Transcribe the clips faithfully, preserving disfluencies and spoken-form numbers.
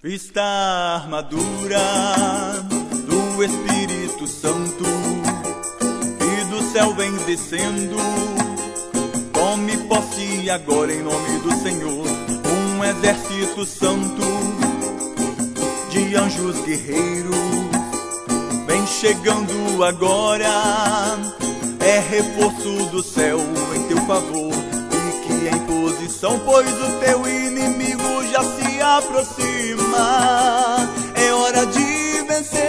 Vista a armadura do Espírito Santo, que do céu vem descendo. Tome posse agora em nome do Senhor. Um exército santo de anjos guerreiros vem chegando agora. É reforço do céu em teu favor. Fique em posição, pois o teu inimigo já se aproxima. É hora de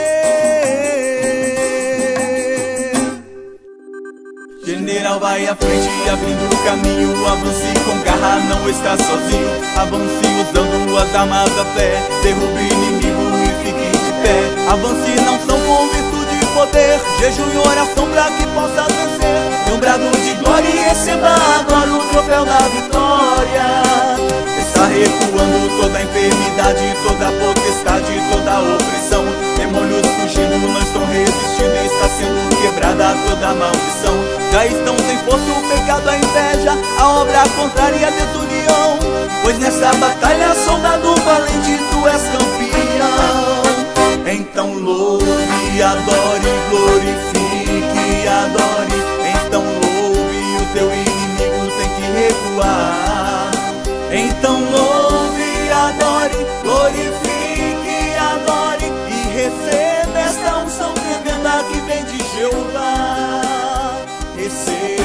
vencer. General, vai à frente, abrindo o caminho. Avance com garra, não está sozinho. Avance usando as armas da fé. Derrube o inimigo e fique de pé. Avance, não são com virtude e poder. Jejum e oração pra que possa vencer. Dê um brado de glória e receba agora o troféu da vitória. Está recuando toda a enfermidade, toda a potestade, toda a opressão. Demônios fugindo, não estão resistindo. Está sendo quebrada toda a maldição. Já estão sem força o pecado, a inveja, a obra contrária e a desunião. Pois nessa batalha, soldado valente, tu és campeão. Então louve, adore, glorifique, adore. Então louve, o teu inimigo tem que recuar. Então louve, adore, glorifique, adore. E receba esta unção tremenda que vem de Jeová. Receba.